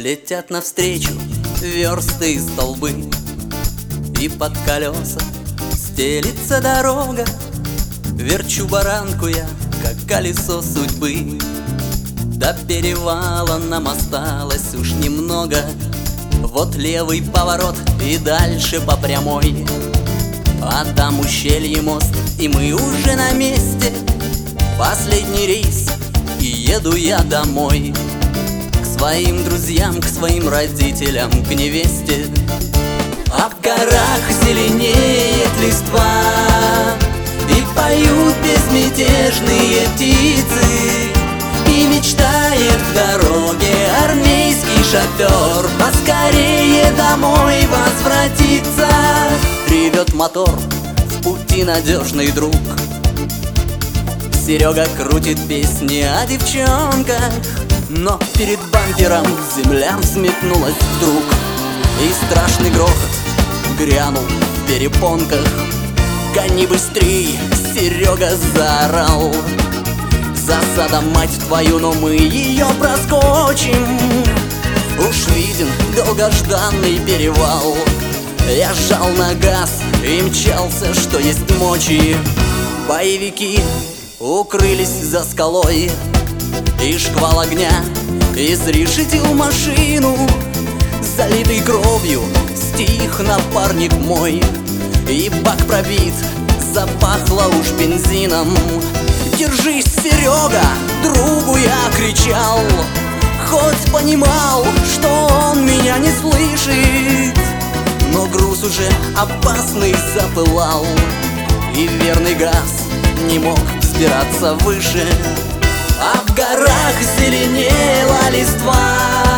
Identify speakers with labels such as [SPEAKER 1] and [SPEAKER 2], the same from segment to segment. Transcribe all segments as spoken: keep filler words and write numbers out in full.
[SPEAKER 1] Летят навстречу версты и столбы, и под колеса стелится дорога. Верчу баранку я, как колесо судьбы. До перевала нам осталось уж немного. Вот левый поворот и дальше по прямой, а там ущелье, мост, и мы уже на месте. Последний рейс, и еду я домой. К своим друзьям, к своим родителям, к невесте. А в горах зеленеет листва, и поют безмятежные птицы. И мечтает в дороге армейский шофер поскорее домой возвратиться. Ревет мотор, в пути надежный друг. Серега крутит песни о девчонках, но перед бампером земля взметнулась вдруг, и страшный грохот грянул в перепонках. «Гони быстрей!» — Серега заорал. «Засада, мать твою, но мы ее проскочим!» Уж виден долгожданный перевал. Я жал на газ и мчался, что есть мочи. Боевики укрылись за скалой, и шквал огня изрешетил машину. Залитый кровью стих напарник мой, и бак пробит, запахло уж бензином. «Держись, Серега!» — другу я кричал, хоть понимал, что он меня не слышит. Но груз уже опасный запылал, и верный газ не мог взбираться выше. А в горах зеленела листва,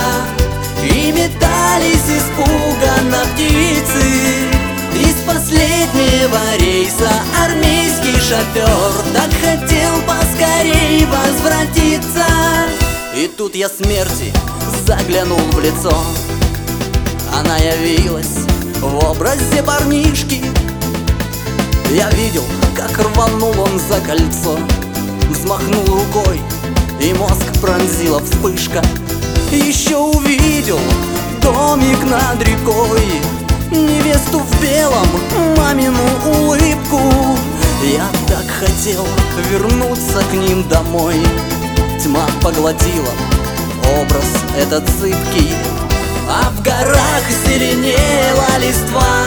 [SPEAKER 1] и метались испуганно птицы. Из последнего рейса армейский шофер так хотел поскорей возвратиться. И тут я смерти заглянул в лицо. Она явилась в образе парнишки. Я видел, как рванул он за кольцо, взмахнул рукой, и мозг пронзила вспышка. Еще увидел домик над рекой, невесту в белом, мамину улыбку. Я так хотел вернуться к ним домой. Тьма поглотила образ этот зыбкий. А в горах зеленела листва,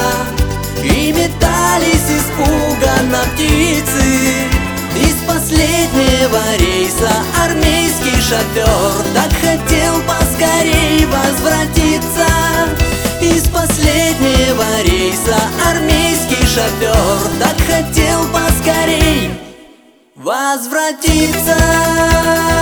[SPEAKER 1] и метались испуганно птицы. Из последнего рейса армейский шофер так хотел поскорей возвратиться. Из последнего рейса армейский шофер так хотел поскорей возвратиться.